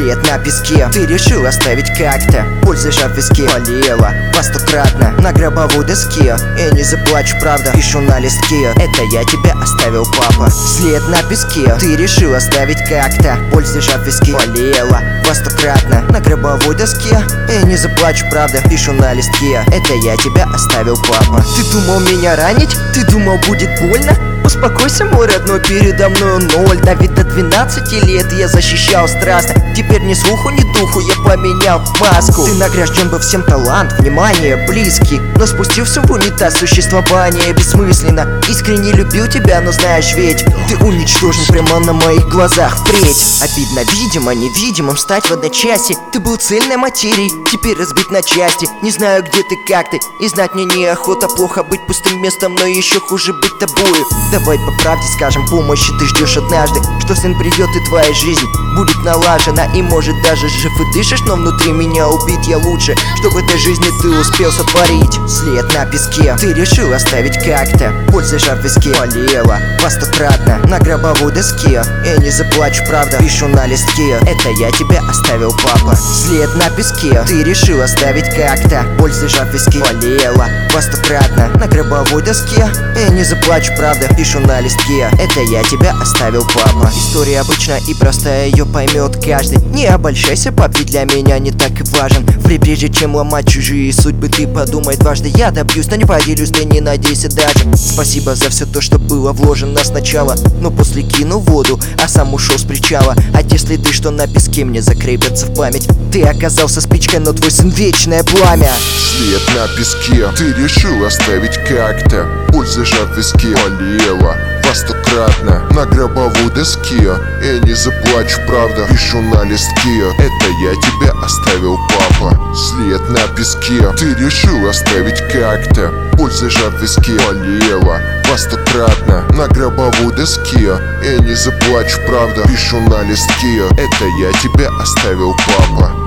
След на песке ты решил оставить как-то. Пульс зажав в виске, болела по стократно на гробовой доске. И не заплачу, правда, пишу на листке: это я тебя оставил, папа. След на песке ты решил оставить как-то. Пульс зажав в виске, болела по стократно на гробовой доске. И не заплачу, правда, пишу на листке: это я тебя оставил, папа. Ты думал меня ранить? Ты думал будет больно? Успокойся, мой родной, передо мною ноль. Да ведь до 12 лет я защищал страстно. Теперь ни слуху, ни духу я поменял маску. Ты награжден был всем талант, внимание, близкий, но спустился в унитаз существования бессмысленно. Искренне любил тебя, но знаешь ведь, ты уничтожен прямо на моих глазах впредь. Обидно, видимо, невидимым стать в одночасье. Ты был цельной материей, теперь разбит на части. Не знаю, где ты, как ты, и знать мне неохота. Плохо быть пустым местом, но еще хуже быть тобою. Давай по правде скажем, помощи ты ждешь однажды, что сын придет и твоя жизнь будет налажена. И может даже жив и дышишь, но внутри меня убит я лучше, что в этой жизни ты успел сотворить. След на песке ты решил оставить как-то. Боль зажав в виске, болела по стократно на гробовой доске. И не заплачу, правда, пишу на листке: это я тебя оставил, папа. След на песке ты решил оставить как-то. Боль зажав в виске, болела по стократно на гробовой доске. И не заплачу, правда, пишу на листке: это я тебя оставил, папа. История обычная и простая, ее поймет каждый. Не обольщайся, пап, ведь для меня не так и важен. Прежде чем ломать чужие судьбы, ты подумай дважды. Я добьюсь, но не поделюсь, ты не надейся даже. Спасибо за все то, что было вложено сначала, но после кину в воду, а сам ушел с причала. А те следы, что на песке, мне закрепятся в память. Ты оказался спичкой, но твой сын вечное пламя. След на песке ты решил оставить как-то. Боль зажав в виске, болела по стократно на гробовой доске. И не заплачу, правда, пишу на листке: это я тебя оставил, папа. След на песке ты решил оставить как-то. Боль зажав в виске, болела по стократно на гробовой доске. И не заплачу, правда, пишу на листке: это я тебя оставил, папа.